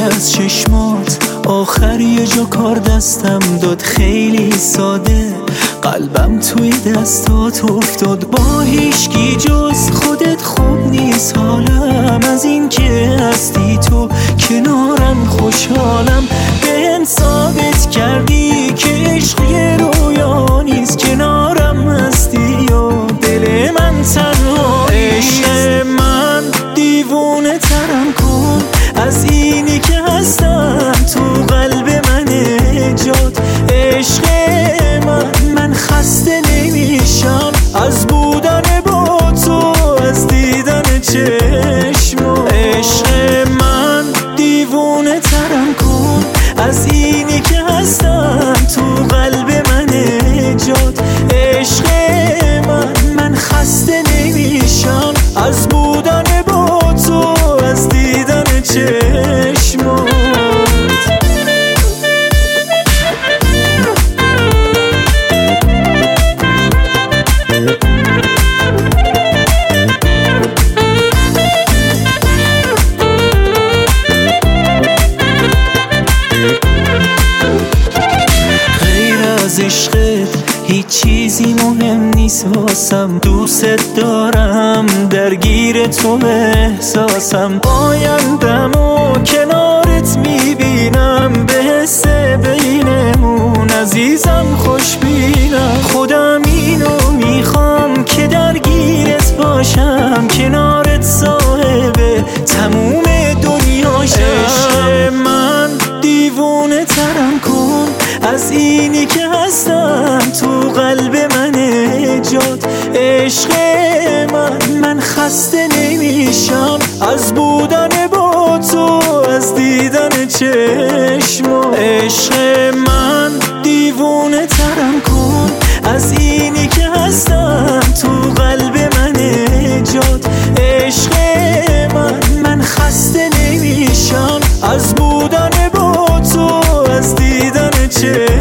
از چشمات آخر یه جا کار دستم داد، خیلی ساده قلبم توی دستات افتاد. با هیچکی جز خودت خوب نیست حالم، از این که هستی تو کنارم خوشحالم. بهم ثابت کردی که عشق یه رویا نیست، کنارم هستی و دل من تنها نیست. عشق من دیوونه ترم کن از اینی که هستم تو قلب من جات. عشق من خسته نمیشم از بودن با تو، از دیدن چشم. عشق من دیوونه ترم کن از اینی که هستم تو قلب من جات. عشق من خسته نمیشم از بودن با تو، از دیدن چشمات. از عشقت هیچ چیزی مهم نیست واسم، دوست دارم درگیر تو احساسم. آیندم و کنارت میبینم، به حس بینمون عزیزم خوش بینم. خودم اینو میخوام که درگیرت باشم، کنارت صاحب تموم دنیاشم. عشق من دیوونه ترم کن از اینی که هستم تو قلب من جات. عشق من خسته نمیشم از بودن با تو، از دیدن چشم. عشق من دیوونه ترم کن از اینی که هستم تو قلب من جات. عشق من خسته نمیشم از بودن با تو، از دیدن چشم.